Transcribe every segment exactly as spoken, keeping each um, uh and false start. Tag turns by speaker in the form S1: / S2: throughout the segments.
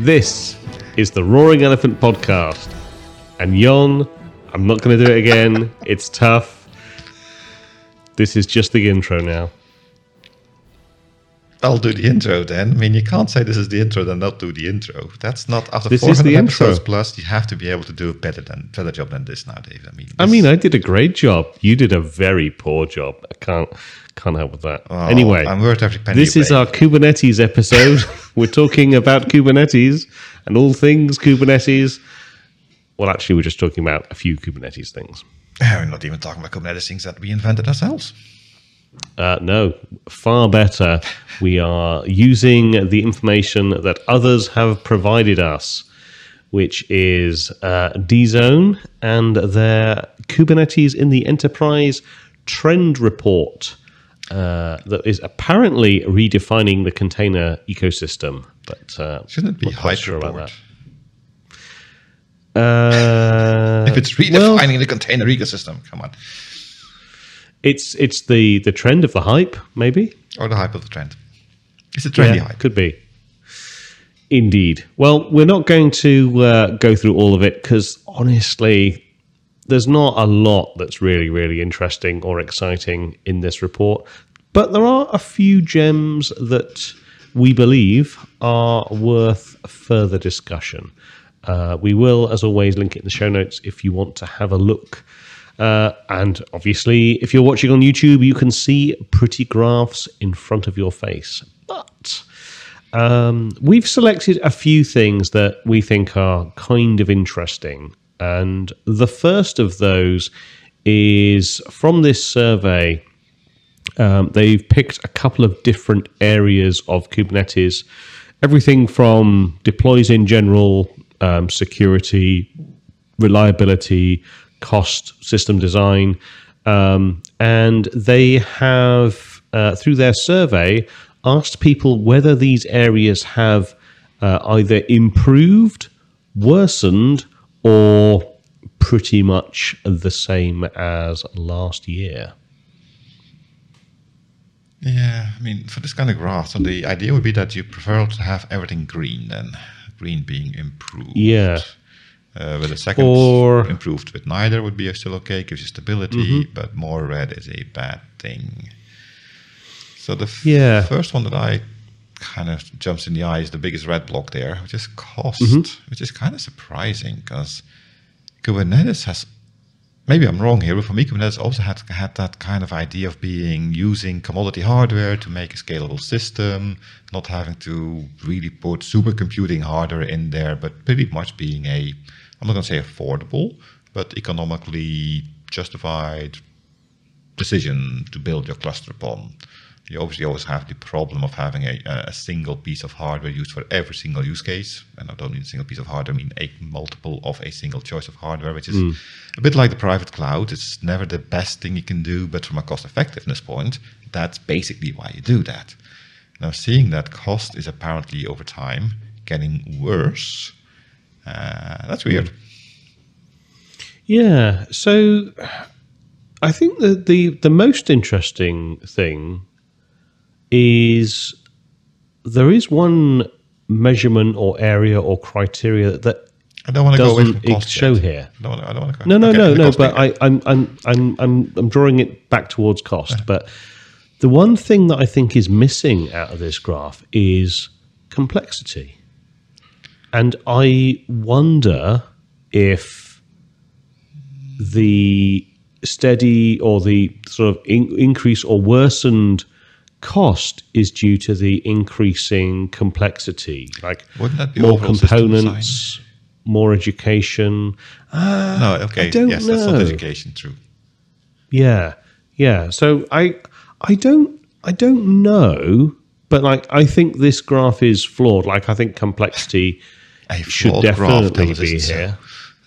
S1: This is the Roaring Elephant Podcast. And Jon, I'm not going to do it again. It's tough. This is just the intro now.
S2: I'll do the intro then. I mean, you can't say this is the intro then not do the intro. That's not after
S1: this
S2: four hundred
S1: is the
S2: episodes
S1: intro.
S2: plus. You have to be able to do a better than better job than this now, Dave. I mean,
S1: I mean, I did a great job. You did a very poor job. I can't can't help with that.
S2: well,
S1: anyway,
S2: I'm worth every penny.
S1: this
S2: you
S1: is
S2: pay.
S1: our Kubernetes episode. We're talking about Kubernetes and all things Kubernetes. Well, actually, we're just talking about a few Kubernetes things.
S2: We're not even talking about Kubernetes things that we invented ourselves.
S1: Uh, no, far better. We are using the information that others have provided us, which is uh, D-Zone and their Kubernetes in the Enterprise Trend Report uh, that is apparently redefining the container ecosystem. But uh,
S2: Shouldn't it be
S1: not quite
S2: Hype
S1: sure about
S2: Report?
S1: that. Uh,
S2: If it's redefining
S1: well,
S2: the container ecosystem, come on.
S1: it's it's the, the trend of the hype, maybe.
S2: Or the hype of the trend. It's a trendy
S1: Yeah,
S2: hype.
S1: could be. Indeed. Well, we're not going to uh, go through all of it because, honestly, there's not a lot that's really, really interesting or exciting in this report. But there are a few gems that we believe are worth further discussion. Uh, we will, as always, link it in the show notes if you want to have a look. Uh, and obviously, if you're watching on YouTube, you can see pretty graphs in front of your face. But um, we've selected a few things that we think are kind of interesting. And the first of those is from this survey. Um, they've picked a couple of different areas of Kubernetes, everything from deploys in general, um, security, reliability, cost, system design, um, and they have, uh, through their survey, asked people whether these areas have uh, either improved, worsened, or pretty much the same as last year.
S2: Yeah, I mean, for this kind of graph, so the idea would be that you prefer to have everything green then, green being improved.
S1: Yeah.
S2: Uh, with a second
S1: Or-
S2: improved with neither would be still okay, gives you stability,
S1: Mm-hmm.
S2: but more red is a bad thing. So the f-
S1: Yeah.
S2: first one that I kind of jumps in the eye is the biggest red block there, which is cost,
S1: Mm-hmm.
S2: which is kind of surprising because Kubernetes has, maybe I'm wrong here, but for me Kubernetes also had, had that kind of idea of being using commodity hardware to make a scalable system, not having to really put supercomputing hardware in there, but pretty much being a, I'm not going to say affordable, but economically justified decision to build your cluster upon. You obviously always have the problem of having a, a single piece of hardware used for every single use case. And I don't mean a single piece of hardware, I mean a multiple of a single choice of hardware, which is a bit like the private cloud. It's never the best thing you can do, but from a cost effectiveness point, that's basically why you do that. Now, seeing that cost is apparently over time getting worse, uh, that's weird.
S1: Yeah, so I think that the, the most interesting thing is there is one measurement or area or criteria that
S2: I don't want to go away from
S1: doesn't
S2: cost
S1: show
S2: yet.
S1: here.
S2: I don't want to, I don't want to go.
S1: No, no,
S2: okay,
S1: no,
S2: the
S1: no.
S2: cost
S1: But
S2: thing.
S1: I, I'm, I'm, I'm, I'm, I'm drawing it back towards cost. But the one thing that I think is missing out of this graph is complexity, and I wonder if the steady or the sort of in, increase or worsened cost is due to the increasing complexity, like
S2: Wouldn't that be
S1: more
S2: overall system
S1: components, more education.
S2: No, okay.
S1: I don't
S2: yes, that's not
S1: know.
S2: education, true.
S1: Yeah, yeah. So I, I don't, I don't know, but like I think this graph is flawed. Like I think complexity
S2: A
S1: should
S2: flawed graph
S1: definitely
S2: tells us
S1: be
S2: it's so.
S1: here.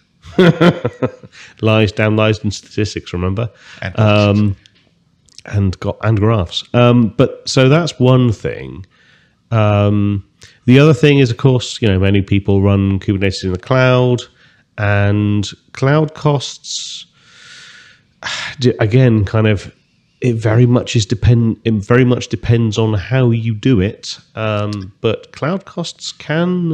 S1: Lies, damn lies, and statistics. Remember,
S2: And
S1: um, and got and graphs. Um, but so that's one thing. Um, the other thing is, of course, you know, many people run Kubernetes in the cloud, and cloud costs. Again, kind of, it very much is depend. It very much depends on how you do it. Um, but cloud costs can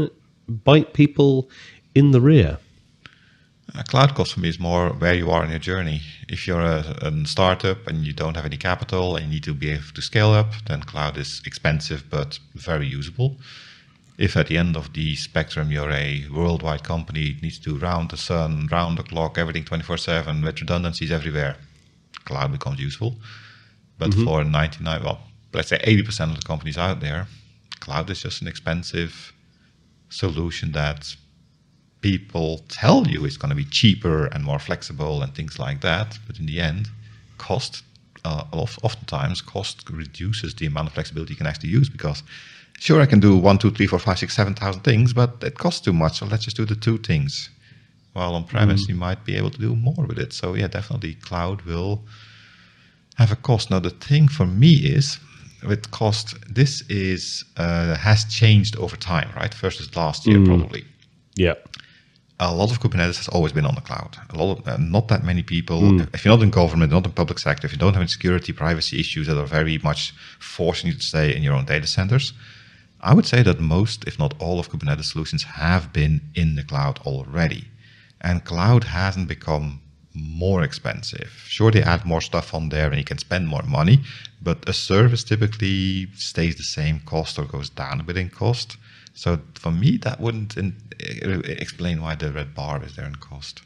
S1: bite people in the rear?
S2: A cloud cost for me is more where you are in your journey. If you're a, a startup and you don't have any capital and you need to be able to scale up, then cloud is expensive but very usable. If at the end of the spectrum you're a worldwide company, it needs to round the sun, round the clock, everything twenty-four seven with redundancies everywhere, cloud becomes useful. But mm-hmm. for ninety-nine, well, let's say eighty percent of the companies out there, cloud is just an expensive solution that people tell you it's going to be cheaper and more flexible and things like that. But in the end, cost, uh, oftentimes cost reduces the amount of flexibility you can actually use, because sure, I can do one, two, three, four, five, six, seven thousand things, but it costs too much. So let's just do the two things. While on premise, mm. you might be able to do more with it. So yeah, definitely cloud will have a cost. Now the thing for me is, with cost, this is uh, has changed over time, right? Versus last year, mm. probably.
S1: Yeah.
S2: A lot of Kubernetes has always been on the cloud. A lot of, uh, not that many people, mm. if you're not in government, not in public sector, if you don't have any security, privacy issues that are very much forcing you to stay in your own data centers, I would say that most, if not all, of Kubernetes solutions have been in the cloud already. And cloud hasn't become more expensive. Sure, they add more stuff on there and you can spend more money, but a service typically stays the same cost or goes down a bit in cost. So for me, that wouldn't in, uh, explain why the red bar is there in cost.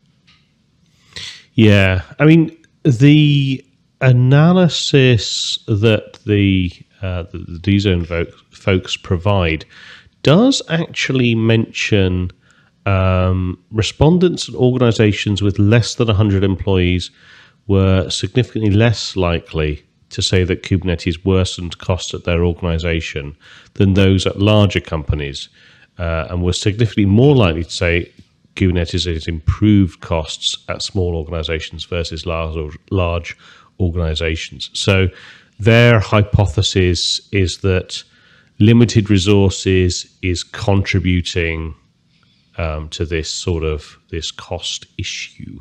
S1: Yeah, I mean, the analysis that the uh, the, the D-Zone vo- folks provide does actually mention um, respondents and organizations with less than one hundred employees were significantly less likely to say that Kubernetes worsened costs at their organization than those at larger companies, uh, and were significantly more likely to say Kubernetes has improved costs at small organizations versus large, or large organizations. So their hypothesis is that limited resources is contributing um, to this sort of this cost issue.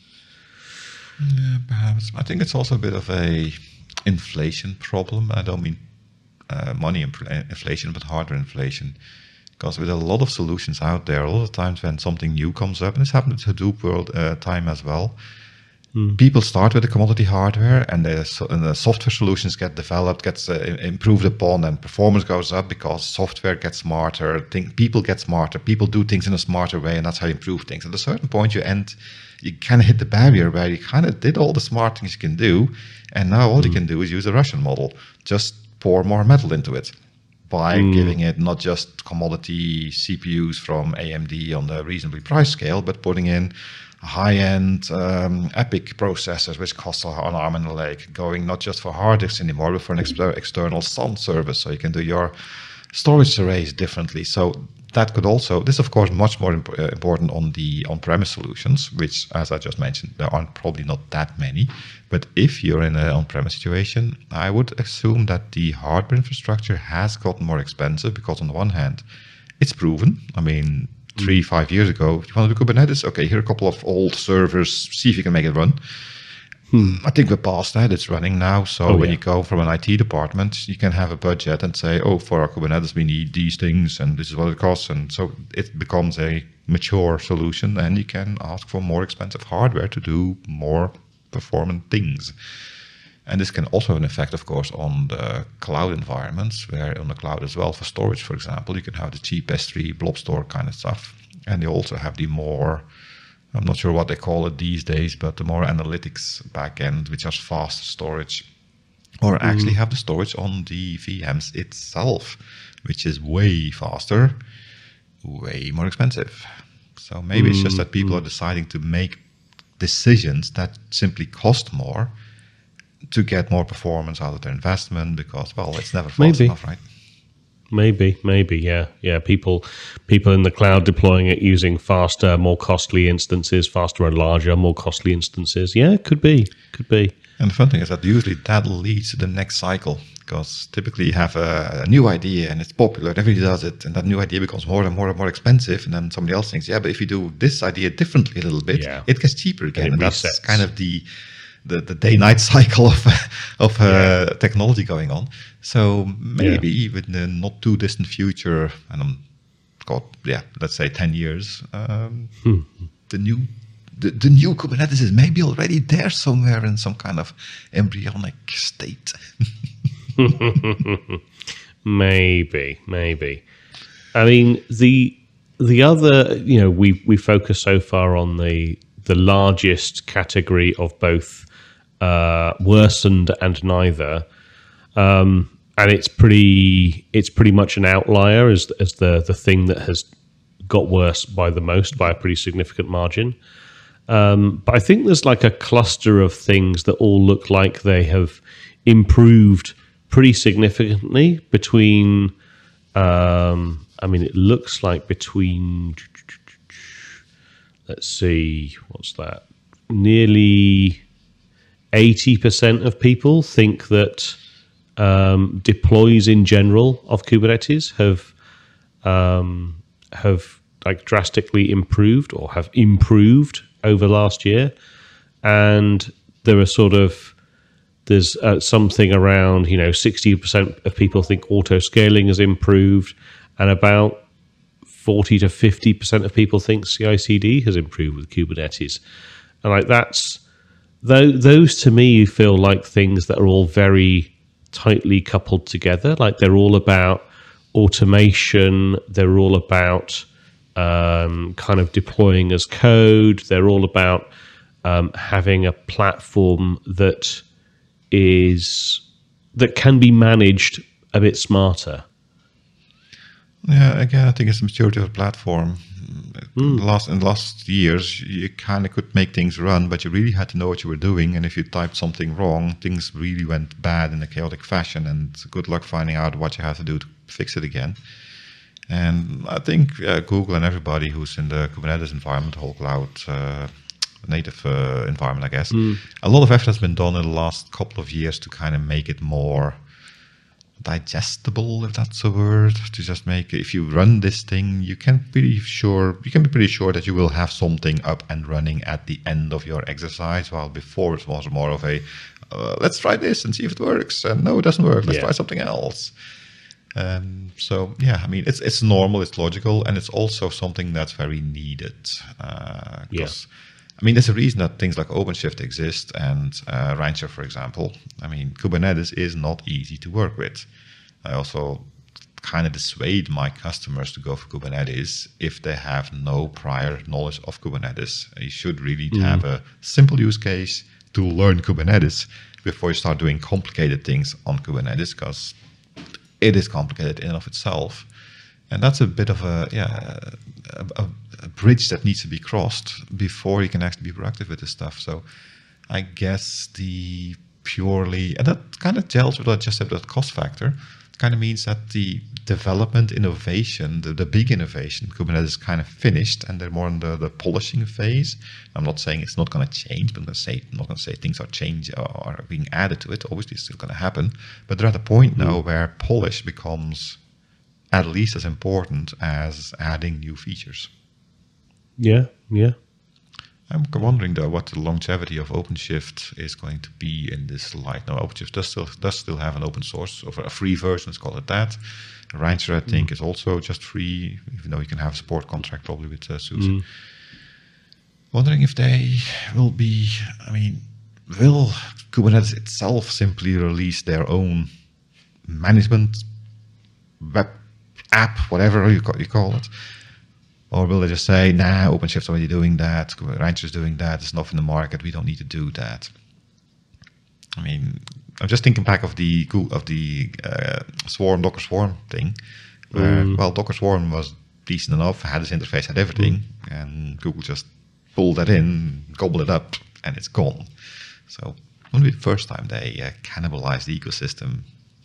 S2: Yeah, perhaps. I think it's also a bit of a inflation problem. I don't mean uh, money inflation, but hardware inflation. Because with a lot of solutions out there, a lot of times when something new comes up, and this happened to Hadoop world uh, time as well, mm. people start with the commodity hardware, and the, and the software solutions get developed, gets uh, improved upon, and performance goes up because software gets smarter, think, people get smarter, people do things in a smarter way, and that's how you improve things. At a certain point, you end, you kind of hit the barrier where you kind of did all the smart things you can do, and now all mm. you can do is use a Russian model. Just pour more metal into it by mm. giving it not just commodity C P Us from A M D on the reasonably priced scale, but putting in high-end um, EPYC processors, which cost an arm and a leg, going not just for hard disks anymore, but for an ex- external S O N service, so you can do your storage arrays differently. So that could also, this is of course much more imp- uh, important on the on-premise solutions, which, as I just mentioned, there aren't probably not that many. But if you're in an on-premise situation, I would assume that the hardware infrastructure has gotten more expensive because on the one hand, it's proven. I mean, three, five years ago, if you want to do Kubernetes, okay, here are a couple of old servers, see if you can make it run. Hmm. I think we're past that. It's running now. So oh, when yeah. you go from an I T department, you can have a budget and say, oh, for our Kubernetes, we need these things and this is what it costs. And so it becomes a mature solution, and you can ask for more expensive hardware to do more performant things. And this can also have an effect, of course, on the cloud environments, where on the cloud as well, for storage, for example, you can have the cheap S three blob store kind of stuff. And they also have the more, I'm not sure what they call it these days, but the more analytics backend, which has fast storage, or mm. actually have the storage on the V Ms itself, which is way faster, way more expensive. So maybe mm. it's just that people mm. are deciding to make decisions that simply cost more to get more performance out of their investment, because, well, it's never fast maybe. enough, right?
S1: Maybe, maybe, yeah, yeah. People, people in the cloud deploying it using faster, more costly instances, faster and larger, more costly instances. Yeah, could be, could be.
S2: And the fun thing is that usually that leads to the next cycle, because typically you have a, a new idea and it's popular, and everybody does it, and that new idea becomes more and more and more expensive, and then somebody else thinks, yeah, but if you do this idea differently a little bit, yeah. it gets cheaper again, and, and that's kind of the the, the day-night cycle of of uh, yeah. technology going on. So maybe yeah. even in the not too distant future, and I'm got, yeah, let's say ten years, um, hmm. the new the, the new Kubernetes is maybe already there somewhere in some kind of embryonic state.
S1: maybe, maybe. I mean, the the other, you know, we we focus so far on the the largest category of both uh, worsened and neither. Um, And it's pretty, it's pretty much an outlier as as the the thing that has got worse by the most, by a pretty significant margin. Um, but I think there's like a cluster of things that all look like they have improved pretty significantly between. Um, I mean, it looks like between. Let's see, what's that? Nearly eighty percent of people think that. Um, deploys in general of Kubernetes have um, have like drastically improved or have improved over last year, and there are sort of there's uh, something around you know sixty percent of people think auto scaling has improved, and about forty to fifty percent of people think C I C D has improved with Kubernetes, and like that's those, those to me feel like things that are all very tightly coupled together. Like they're all about automation, they're all about um, kind of deploying as code, they're all about um, having a platform that is that can be managed a bit smarter.
S2: Yeah, again, I think it's the maturity of the platform. Mm. Last in the last years, you kind of could make things run, but you really had to know what you were doing. And if you typed something wrong, things really went bad in a chaotic fashion. And good luck finding out what you have to do to fix it again. And I think uh, Google and everybody who's in the Kubernetes environment, whole cloud uh, native uh, environment, I guess, mm. a lot of effort has been done in the last couple of years to kind of make it more digestible, if that's a word, to just make, if you run this thing, you can be sure, you can be pretty sure that you will have something up and running at the end of your exercise, while before it was more of a, uh, let's try this and see if it works, and no, it doesn't work, let's yeah. try something else. Um, so yeah, I mean, it's it's normal, it's logical, and it's also something that's very needed. Uh,
S1: yeah.
S2: I mean, there's a reason that things like OpenShift exist and uh, Rancher, for example. I mean, Kubernetes is not easy to work with. I also kind of dissuade my customers to go for Kubernetes if they have no prior knowledge of Kubernetes. You should really mm. have a simple use case to learn Kubernetes before you start doing complicated things on Kubernetes, because it is complicated in and of itself. And that's a bit of a, yeah, a, a, a bridge that needs to be crossed before you can actually be productive with this stuff. So I guess the purely, and that kind of gels with what I just said about cost factor, kind of means that the development innovation, the, the big innovation, Kubernetes is kind of finished, and they're more in the, the polishing phase. I'm not saying it's not going to change, but I'm, gonna say, I'm not going to say things are changing or are being added to it. Obviously, it's still going to happen. But they're at a point now mm. where polish becomes at least as important as adding new features.
S1: Yeah, yeah.
S2: I'm wondering though what the longevity of OpenShift is going to be in this light. Now, OpenShift does still does still have an open source, or a free version, let's call it that. Rancher, I think, mm. is also just free, even though you can have a support contract probably with uh, SUSE. Mm. Wondering if they will be, I mean, will Kubernetes itself simply release their own management web app, whatever you call, you call it? Or will they just say, nah, OpenShift's already doing that, Rancher's doing that, there's enough in the market, we don't need to do that. I mean, I'm just thinking back of the of the uh, Swarm, Docker Swarm thing, where, mm. well, Docker Swarm was decent enough, had its interface, had everything, mm. and Google just pulled that in, gobbled it up, and it's gone. So it wouldn't be the first time they uh, cannibalized the ecosystem.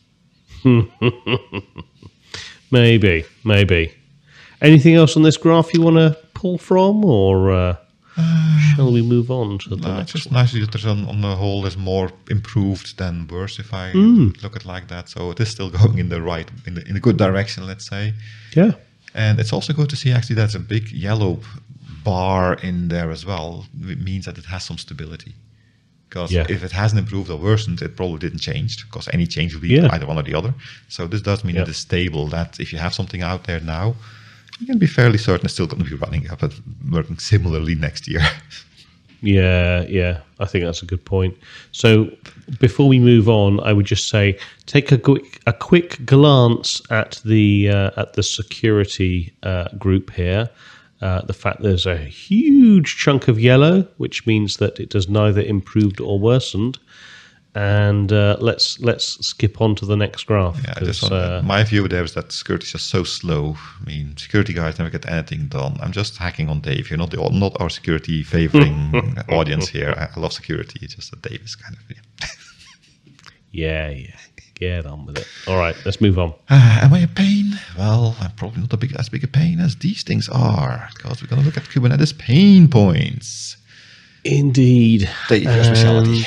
S1: Maybe, maybe. Anything else on this graph you want to pull from, or uh, uh, shall we move on to the
S2: no,
S1: next
S2: it's just
S1: one?
S2: Nicely that there's on, on the whole there's more improved than worse, if I mm. look at it like that. So it is still going in the right, in the in a good direction, let's say.
S1: Yeah.
S2: And it's also good to see actually there's a big yellow bar in there as well. It means that it has some stability. Because yeah. if it hasn't improved or worsened, it probably didn't change, because any change will be yeah. either one or the other. So this does mean yeah. it is stable, that if you have something out there now, You can be fairly certain it's still going to be running up and working similarly next year.
S1: Yeah, yeah, I think that's a good point. So before we move on, I would just say take a quick a quick glance at the uh, at the security uh, group here. Uh, the fact there's a huge chunk of yellow, which means that it does neither improved or worsened. And uh, let's let's skip on to the next graph.
S2: Yeah, just on, uh, my view there is that security is just so slow. I mean, security guys never get anything done. I'm just hacking on Dave. You're not the, not our security favoring audience here. I, I love security. It's just that Dave is kind of yeah.
S1: yeah, yeah. Get on with it. All right, let's move on.
S2: Uh, am I a pain? Well, I'm probably not a big, as big a pain as these things are, because we're going to look at Kubernetes pain points.
S1: Indeed.
S2: Dave, your specialty.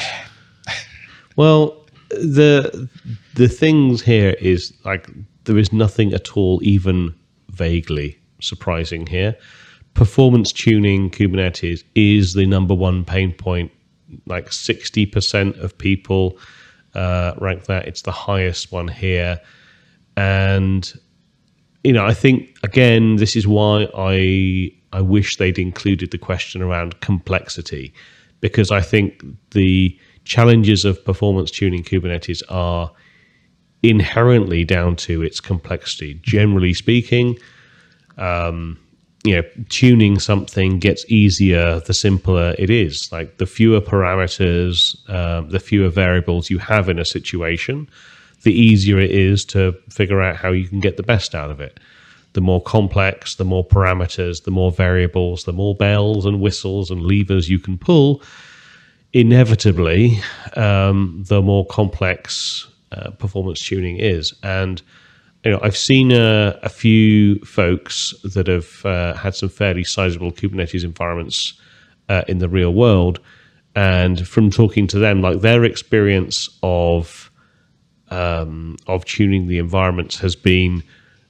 S1: Well, the the things here is like there is nothing at all even vaguely surprising here. Performance tuning Kubernetes is the number one pain point. Like sixty percent of people uh, rank that. It's the highest one here. And, you know, I think, again, this is why I I wish they'd included the question around complexity, because I think the challenges of performance tuning Kubernetes are inherently down to its complexity. Generally speaking, um, you know, tuning something gets easier the simpler it is. Like the fewer parameters, uh, the fewer variables you have in a situation, the easier it is to figure out how you can get the best out of it. The more complex, the more parameters, the more variables, the more bells and whistles and levers you can pull, inevitably, um, the more complex uh, performance tuning is. And you know, I've seen uh, a few folks that have uh, had some fairly sizable Kubernetes environments uh, in the real world, and from talking to them, like their experience of um, of tuning the environments has been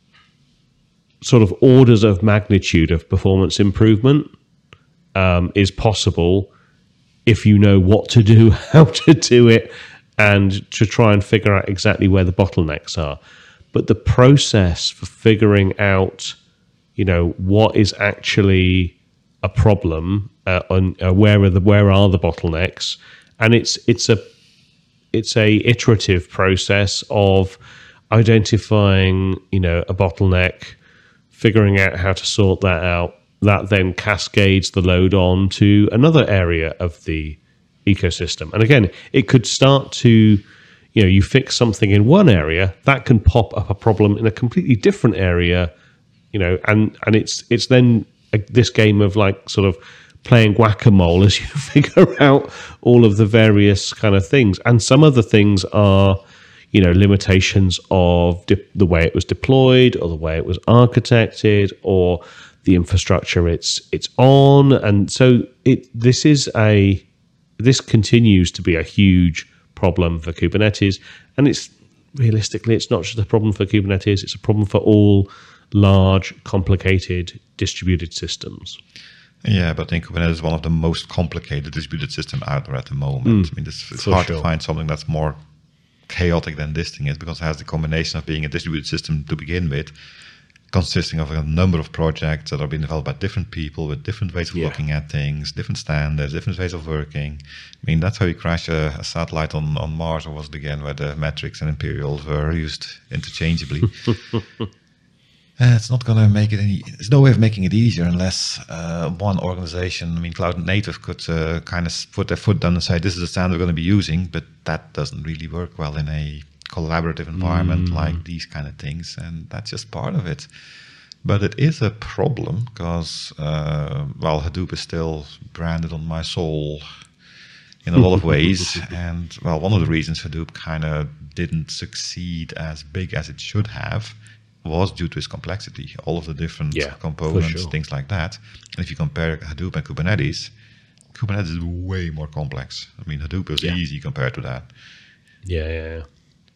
S1: sort of orders of magnitude of performance improvement um, is possible if you know what to do, how to do it, and to try and figure out exactly where the bottlenecks are. But the process for figuring out, you know, what is actually a problem, uh, on uh, where are the where are the bottlenecks, and it's it's a it's a iterative process of identifying, you know, a bottleneck, figuring out how to sort that out. That then cascades the load on to another area of the ecosystem. And again, it could start to, you know, you fix something in one area, that can pop up a problem in a completely different area, you know, and, and it's it's then a, this game of like sort of playing whack-a-mole as you figure out all of the various kind of things. And some of the things are, you know, limitations of de- the way it was deployed or the way it was architected or the infrastructure it's it's on. And so it this is a this continues to be a huge problem for Kubernetes, and it's realistically it's not just a problem for Kubernetes, it's a problem for all large, complicated distributed systems.
S2: Yeah, but I think Kubernetes is one of the most complicated distributed systems out there at the moment. Mm, I mean, this, it's hard sure. to find something that's more chaotic than this thing is, because it has the combination of being a distributed system to begin with, consisting of a number of projects that are being developed by different people with different ways of yeah. looking at things, different standards, different ways of working. I mean, that's how you crash a, a satellite on, on Mars, or was it again, where the metrics and imperials were used interchangeably. uh, it's not going to make it any, there's no way of making it easier unless uh, one organization, I mean, Cloud Native could uh, kind of put their foot down and say, this is the standard we're going to be using, but that doesn't really work well in a collaborative environment mm. like these kind of things, and that's just part of it. But it is a problem because, uh, well, Hadoop is still branded on my soul in a lot of ways. And, well, one of the reasons Hadoop kind of didn't succeed as big as it should have was due to its complexity, all of the different yeah, components, sure. things like that. And if you compare Hadoop and Kubernetes, Kubernetes is way more complex. I mean, Hadoop is yeah. easy compared to that.
S1: Yeah, yeah, yeah.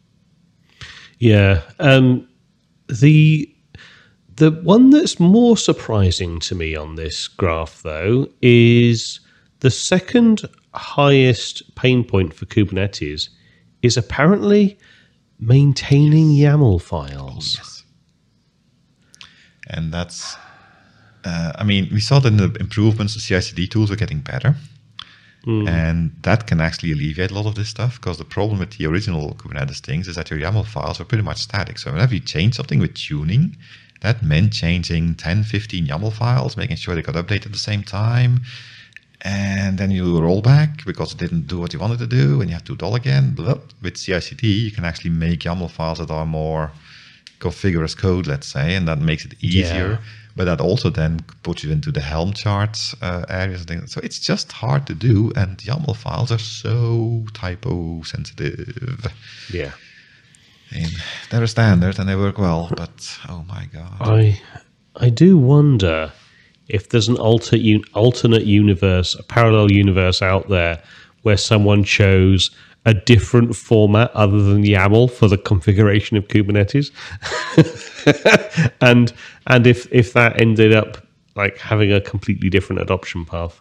S1: Yeah, um, the the one that's more surprising to me on this graph, though, is the second highest pain point for Kubernetes is apparently maintaining YAML files.
S2: Oh, yes. And that's, uh, I mean, we saw that in the improvements, the C I C D tools are getting better. Mm. And that can actually alleviate a lot of this stuff, because the problem with the original Kubernetes things is that your YAML files are pretty much static. So whenever you change something with tuning, that meant changing ten, fifteen YAML files, making sure they got updated at the same time. And then you roll back because it didn't do what you wanted to do, and you have to do it all again. But with C I C D, you can actually make YAML files that are more configure as code, let's say, and that makes it easier. Yeah. But that also then puts you into the Helm charts uh, areas and things. So it's just hard to do, and YAML files are so typo sensitive.
S1: Yeah.
S2: And they're a standard and they work well, but oh my god.
S1: I I do wonder if there's an alter, un, alternate universe, a parallel universe out there where someone chose a different format other than YAML for the configuration of Kubernetes. and and if if that ended up like having a completely different adoption path.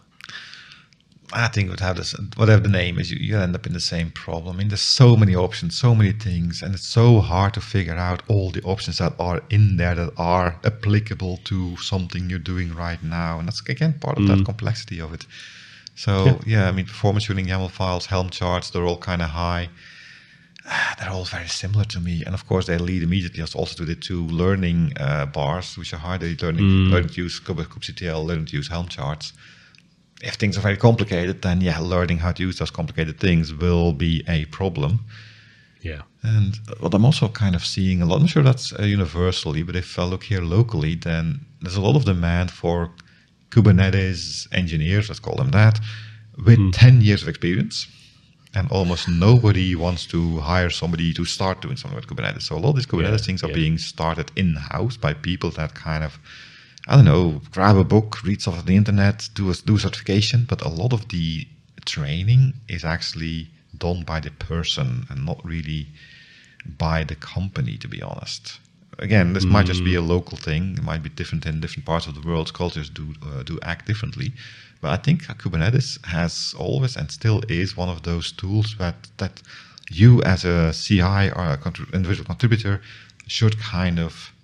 S2: I think it would have this, whatever the name is, you, you end up in the same problem. I mean, there's so many options, so many things, and it's so hard to figure out all the options that are in there that are applicable to something you're doing right now. And that's, again, part of mm. that complexity of it. So, yeah. yeah, I mean, performance tuning, YAML files, Helm charts, they're all kind of high. They're all very similar to me. And, of course, they lead immediately also to the two learning uh, bars, which are hard. They learning, mm. learning to use kubectl, learning to use Helm charts. If things are very complicated, then yeah, learning how to use those complicated things will be a problem.
S1: Yeah.
S2: And what I'm also kind of seeing a lot, I'm sure that's uh, universally, but if I look here locally, then there's a lot of demand for Kubernetes engineers, let's call them that, with mm. ten years of experience. And almost nobody wants to hire somebody to start doing something with Kubernetes. So a lot of these Kubernetes yeah, things are yeah. being started in-house by people that kind of, I don't know, grab a book, read stuff on the internet, do a, do a certification, but a lot of the training is actually done by the person and not really by the company, to be honest. Again, this mm. might just be a local thing. It might be different in different parts of the world. Cultures do uh, do act differently. But I think Kubernetes has always and still is one of those tools that, that you as a C I or a contrib- individual contributor should kind of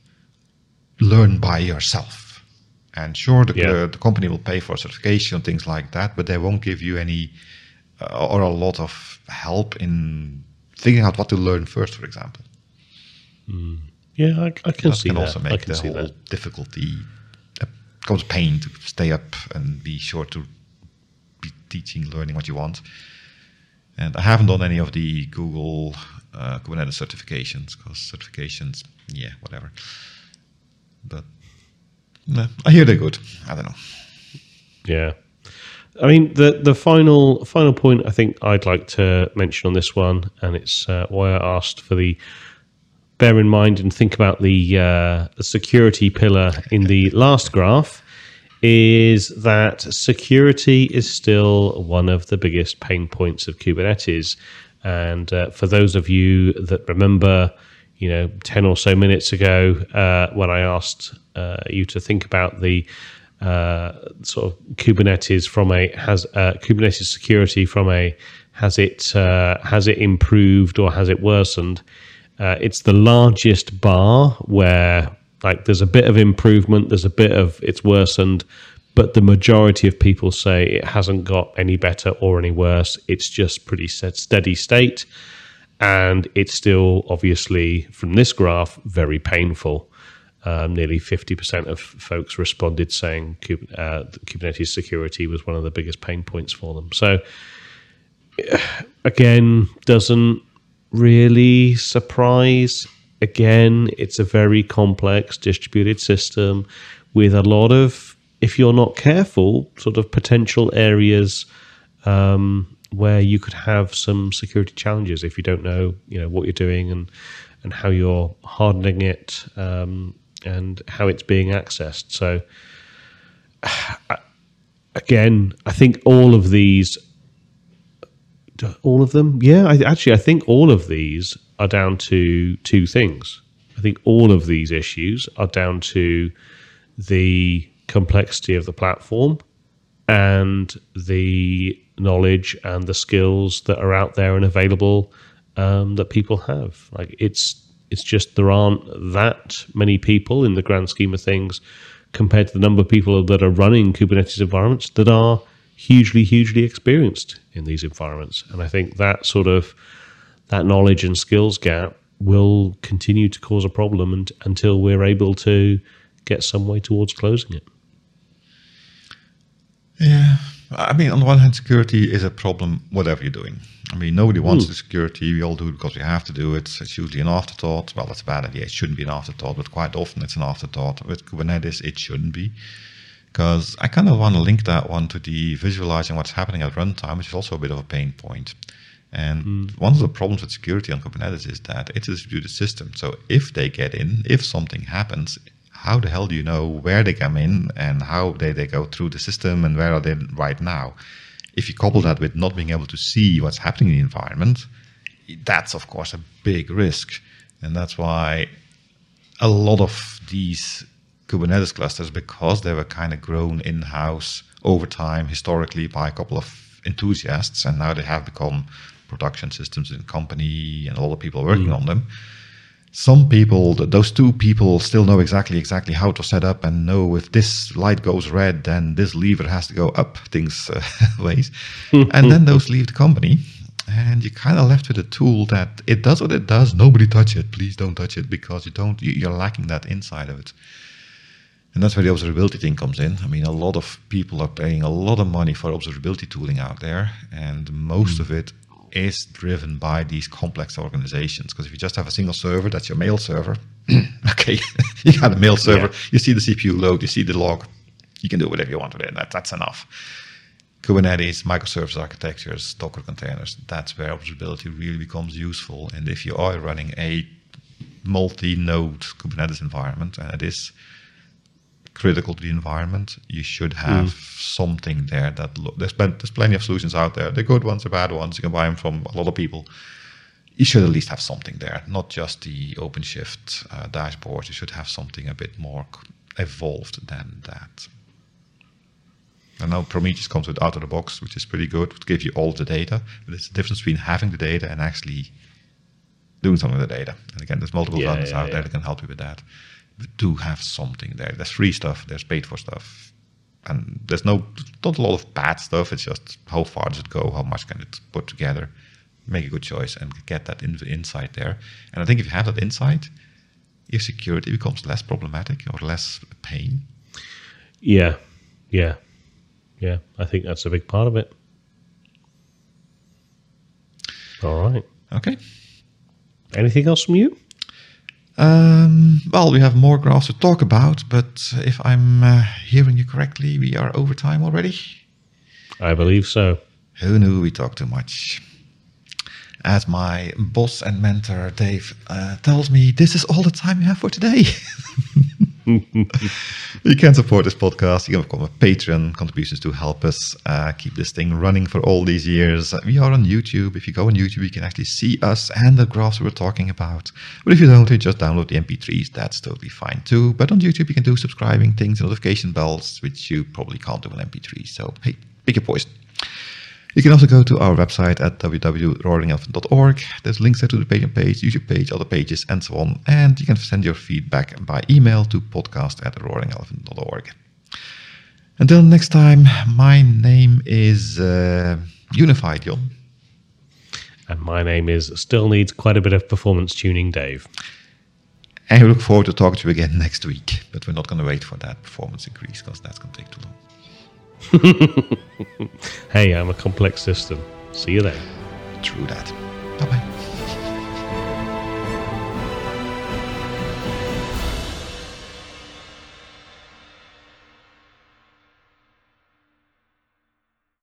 S2: learn by yourself. And sure, the, yeah. the, the company will pay for certification and things like that, but they won't give you any uh, or a lot of help in figuring out what to learn first, for example.
S1: Mm. Yeah, I, I can
S2: that
S1: see
S2: can
S1: that.
S2: also make the whole
S1: that.
S2: difficulty, uh, becomes pain to stay up and be sure to be teaching, learning what you want. And I haven't done any of the Google uh, Kubernetes certifications, because certifications, yeah, whatever. But no, I hear they're good. I don't know.
S1: Yeah. I mean, the, the final final point I think I'd like to mention on this one, and it's uh, why I asked for the bear in mind and think about the, uh, the security pillar in the last graph, is that security is still one of the biggest pain points of Kubernetes. And uh, for those of you that remember, you know, ten or so minutes ago, uh, when I asked uh, you to think about the uh, sort of Kubernetes from a has uh, Kubernetes security from a has it uh, has it improved or has it worsened? Uh, it's the largest bar where like there's a bit of improvement, there's a bit of it's worsened, but the majority of people say it hasn't got any better or any worse. It's just pretty steady state. And it's still, obviously, from this graph, very painful. Um, nearly fifty percent of folks responded saying uh, Kubernetes security was one of the biggest pain points for them. So, again, doesn't really surprise. Again, it's a very complex distributed system with a lot of, if you're not careful, sort of potential areas um where you could have some security challenges if you don't know, you know, what you're doing and and how you're hardening it um, and how it's being accessed. So, again, I think all of these, all of them, yeah, I, actually, I think all of these are down to two things. I think all of these issues are down to the complexity of the platform and the knowledge and the skills that are out there and available um, that people have. Like it's It's just there aren't that many people in the grand scheme of things compared to the number of people that are running Kubernetes environments that are hugely, hugely experienced in these environments. And I think that sort of that knowledge and skills gap will continue to cause a problem and, until we're able to get some way towards closing it.
S2: Yeah. I mean, on the one hand, security is a problem, whatever you're doing. I mean, nobody wants
S1: Mm.
S2: the security. We all do it because we have to do it. It's usually an afterthought. Well, that's a bad idea. It shouldn't be an afterthought, but quite often it's an afterthought. With Kubernetes, it shouldn't be. Because I kind of want to link that one to the visualizing what's happening at runtime, which is also a bit of a pain point. And mm. one of the problems with security on Kubernetes is that it's a distributed system. So if they get in, if something happens, how the hell do you know where they come in and how they, they go through the system and where are they right now? If you couple that with not being able to see what's happening in the environment, that's, of course, a big risk. And that's why a lot of these Kubernetes clusters, because they were kind of grown in-house over time, historically, by a couple of enthusiasts, and now they have become production systems in the company and a lot of people working mm. on them. Some people, those two people still know exactly exactly how to set up and know if this light goes red, then this lever has to go up things uh, ways. And then those leave the company. And you're kind of left with a tool that it does what it does. Nobody touch it. Please don't touch it because you don't, you're lacking that inside of it. And that's where the observability thing comes in. I mean, a lot of people are paying a lot of money for observability tooling out there. And most mm. of it is driven by these complex organizations. Because if you just have a single server, that's your mail server. Okay, you got a mail server. Yeah. You see the C P U load, you see the log. You can do whatever you want with it. That, that's enough. Kubernetes, microservice architectures, Docker containers, that's where observability really becomes useful. And if you are running a multi-node Kubernetes environment, and it is critical to the environment, you should have mm. something there that lo- there's, pl- there's plenty of solutions out there. The good ones, the bad ones, you can buy them from a lot of people. You should at least have something there, not just the OpenShift uh, dashboard. You should have something a bit more evolved than that. And now Prometheus comes with out of the box, which is pretty good. It gives you all the data, but it's the difference between having the data and actually doing something with the data. And again, there's multiple
S1: yeah,
S2: vendors
S1: yeah,
S2: out
S1: yeah.
S2: there that can help you with that. But do have something there. There's free stuff, there's paid for stuff. And there's no not a lot of bad stuff. It's just how far does it go? How much can it put together? Make a good choice and get that in, insight there. And I think if you have that insight, your security becomes less problematic or less pain.
S1: Yeah, yeah. Yeah, I think that's a big part of it. All right.
S2: Okay.
S1: Anything else from you?
S2: Um, well, we have more graphs to talk about, but if I'm uh, hearing you correctly, we are over time already?
S1: I believe so.
S2: Who knew we talk too much? As my boss and mentor, Dave, uh, tells me, this is all the time we have for today. You can support this podcast. You can become a patron. Contributions to help us uh, keep this thing running for all these years. Uh, we are on YouTube. If you go on YouTube, you can actually see us and the graphs we're talking about. But if you don't, you just download the M P threes. That's totally fine too. But on YouTube, you can do subscribing things, notification bells, which you probably can't do on M P threes. So, hey, pick your poison. You can also go to our website at w w w dot roaring elephant dot org. There's links there to the Patreon page, YouTube page, other pages, and so on. And you can send your feedback by email to podcast at roaring elephant dot org. Until next time, my name is uh, Unified Jon.
S1: And my name is Still Needs Quite a Bit of Performance Tuning, Dave.
S2: And we look forward to talking to you again next week. But we're not going to wait for that performance increase because that's going to take too long.
S1: Hey, I'm a complex system. See you then.
S2: True that.